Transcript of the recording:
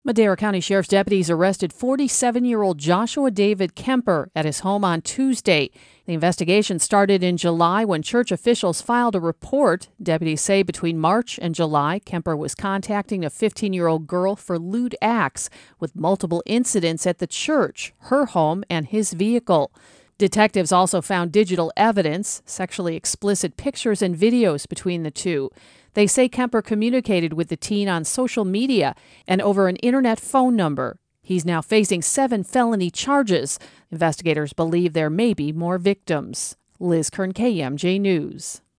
Madera County Sheriff's deputies arrested 47-year-old Joshua David Kemper at his home on Tuesday. The investigation started in July when church officials filed a report. Deputies say between March and July, Kemper was contacting a 15-year-old girl for lewd acts, with multiple incidents at the church, her home, and his vehicle. Detectives also found digital evidence, sexually explicit pictures and videos between the two. They say Kemper communicated with the teen on social media and over an internet phone number. He's now facing 7 felony charges. Investigators believe there may be more victims. Liz Kern, KMJ News.